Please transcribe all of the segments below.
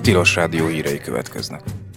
Tilos Rádió hírei következnek.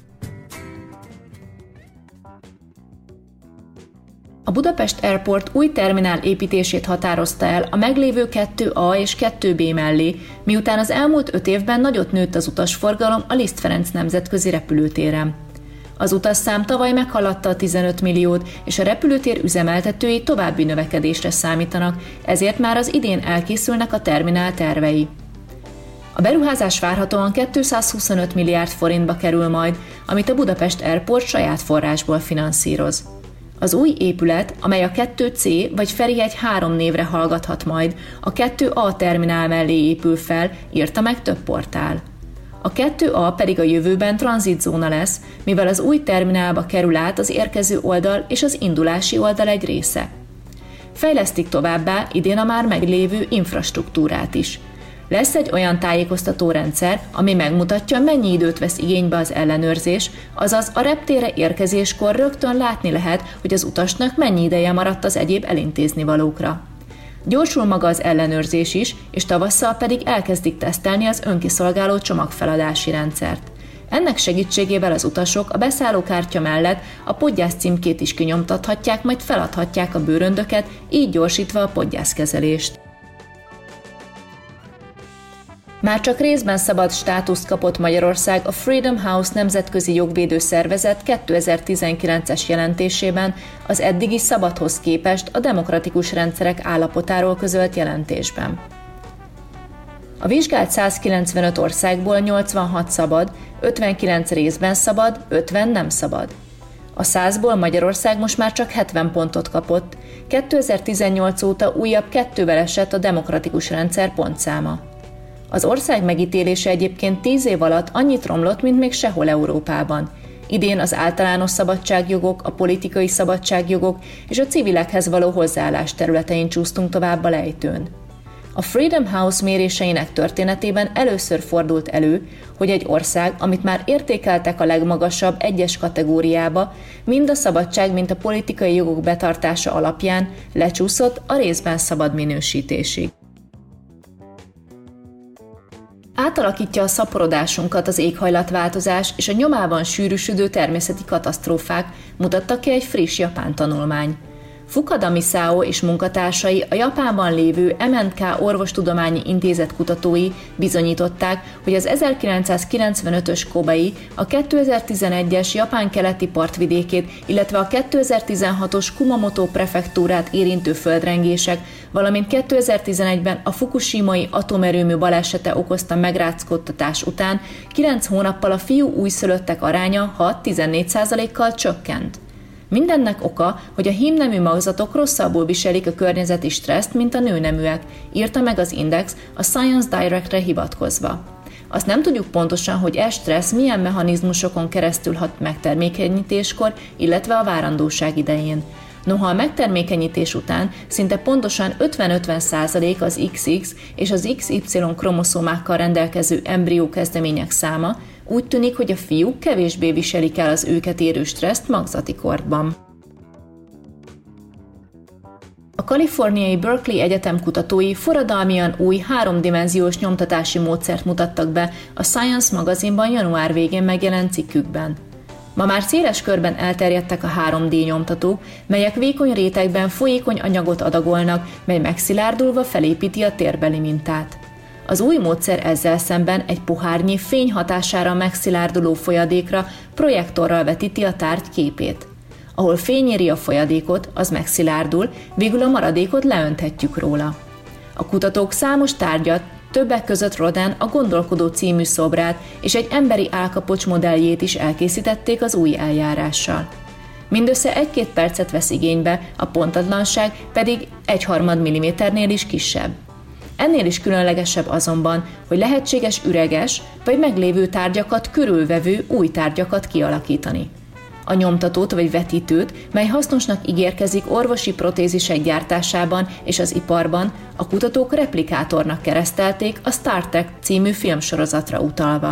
A Budapest Airport új terminál építését határozta el a meglévő 2A és 2B mellé, miután az elmúlt 5 évben nagyot nőtt az utasforgalom a Liszt Ferenc nemzetközi repülőtéren. Az utasszám tavaly meghaladta a 15 milliót, és a repülőtér üzemeltetői további növekedésre számítanak, ezért már az idén elkészülnek a terminál tervei. A beruházás várhatóan 225 milliárd forintba kerül majd, amit a Budapest Airport saját forrásból finanszíroz. Az új épület, amely a 2C vagy Ferihegy 3 névre hallgathat majd, a 2A terminál mellé épül fel, írta meg több portál. A 2A pedig a jövőben tranzitzóna lesz, mivel az új terminálba kerül át az érkező oldal és az indulási oldal egy része. Fejlesztik továbbá idén a már meglévő infrastruktúrát is. Lesz egy olyan tájékoztatórendszer, ami megmutatja, mennyi időt vesz igénybe az ellenőrzés, azaz a reptérre érkezéskor rögtön látni lehet, hogy az utasnak mennyi ideje maradt az egyéb elintéznivalókra. Gyorsul maga az ellenőrzés is, és tavasszal pedig elkezdik tesztelni az önkiszolgáló csomagfeladási rendszert. Ennek segítségével az utasok a beszállókártya mellett a podgyász címkét is kinyomtathatják, majd feladhatják a bőröndöket, így gyorsítva a podgyászkezelést. Már csak részben szabad státuszt kapott Magyarország a Freedom House nemzetközi jogvédő szervezet 2019-es jelentésében az eddigi szabadhoz képest a demokratikus rendszerek állapotáról közölt jelentésben. A vizsgált 195 országból 86 szabad, 59 részben szabad, 50 nem szabad. A 100-ból Magyarország most már csak 70 pontot kapott, 2018 óta újabb 2-vel esett a demokratikus rendszer pontszáma. Az ország megítélése egyébként 10 év alatt annyit romlott, mint még sehol Európában. Idén az általános szabadságjogok, a politikai szabadságjogok és a civilekhez való hozzáállás területein csúsztunk tovább a lejtőn. A Freedom House méréseinek történetében először fordult elő, hogy egy ország, amit már értékeltek a legmagasabb 1-es kategóriába, mind a szabadság, mint a politikai jogok betartása alapján lecsúszott a részben szabad minősítésig. Átalakítja a szaporodásunkat az éghajlatváltozás és a nyomában sűrűsödő természeti katasztrófák, mutatta ki egy friss japán tanulmány. Fukada Misao és munkatársai a Japánban lévő MNK Orvostudományi Intézet kutatói bizonyították, hogy az 1995-ös Kobei, a 2011-es Japán keleti partvidékét, illetve a 2016-os Kumamoto prefektúrát érintő földrengések, valamint 2011-ben a fukushimai atomerőmű balesete okozta megrázkódtatás után 9 hónappal a fiú újszülöttek aránya 6-14%-kal csökkent. Mindennek oka, hogy a hímnemű magzatok rosszabbul viselik a környezeti stresszt, mint a nőneműek, írta meg az Index a Science Direct-re hivatkozva. Azt nem tudjuk pontosan, hogy e stressz milyen mechanizmusokon keresztül hat megtermékenyítéskor, illetve a várandóság idején. Noha a megtermékenyítés után szinte pontosan 50-50% az XX és az XY kromoszómákkal rendelkező embrió kezdemények száma, úgy tűnik, hogy a fiúk kevésbé viselik el az őket érő stresszt magzati korban. A kaliforniai Berkeley Egyetem kutatói forradalmian új 3-dimenziós nyomtatási módszert mutattak be a Science magazinban január végén megjelent cikkükben. Ma már széles körben elterjedtek a 3D nyomtatók, melyek vékony rétegben folyékony anyagot adagolnak, mely megszilárdulva felépíti a térbeli mintát. Az új módszer ezzel szemben egy pohárnyi fény hatására megszilárduló folyadékra projektorral vetíti a tárgy képét. Ahol fény éri a folyadékot, az megszilárdul, végül a maradékot leönthetjük róla. A kutatók számos tárgyat, többek között Rodin a Gondolkodó című szobrát és egy emberi állkapocs modelljét is elkészítették az új eljárással. Mindössze 1-2 percet vesz igénybe, a pontatlanság pedig 1/3 milliméternél is kisebb. Ennél is különlegesebb azonban, hogy lehetséges üreges vagy meglévő tárgyakat körülvevő új tárgyakat kialakítani. A nyomtatót vagy vetítőt, mely hasznosnak ígérkezik orvosi protézisek gyártásában és az iparban, a kutatók replikátornak keresztelték a Star Trek című filmsorozatra utalva.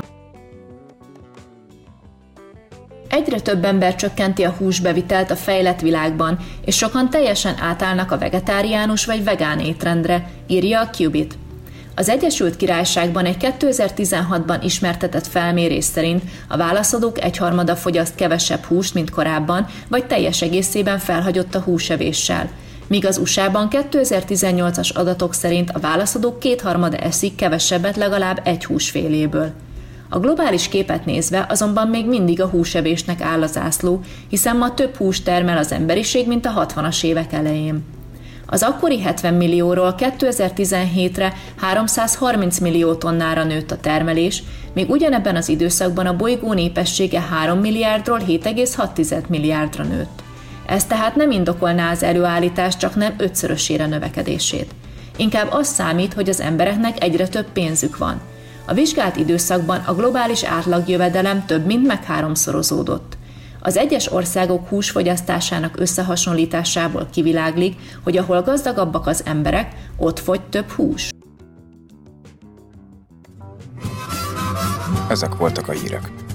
Egyre több ember csökkenti a húsbevitelt a fejlett világban, és sokan teljesen átállnak a vegetáriánus vagy vegán étrendre, írja a Qubit. Az Egyesült Királyságban egy 2016-ban ismertetett felmérés szerint a válaszadók egyharmada fogyaszt kevesebb húst, mint korábban, vagy teljes egészében felhagyott a húsevéssel. Míg az USA-ban 2018-as adatok szerint a válaszadók kétharmada eszik kevesebbet legalább egy húsféléből. A globális képet nézve azonban még mindig a húsevésnek áll a zászló, hiszen ma több húst termel az emberiség, mint a 60-as évek elején. Az akkori 70 millióról 2017-re 330 millió tonnára nőtt a termelés, míg ugyanebben az időszakban a bolygó népessége 3 milliárdról 7,6 milliárdra nőtt. Ez tehát nem indokolná az előállítás csak nem 5-szörösére növekedését. Inkább az számít, hogy az embereknek egyre több pénzük van. A vizsgált időszakban a globális átlagjövedelem több mint megháromszorozódott. Az egyes országok húsfogyasztásának összehasonlításából kiviláglik, hogy ahol gazdagabbak az emberek, ott fogy több hús. Ezek voltak a hírek.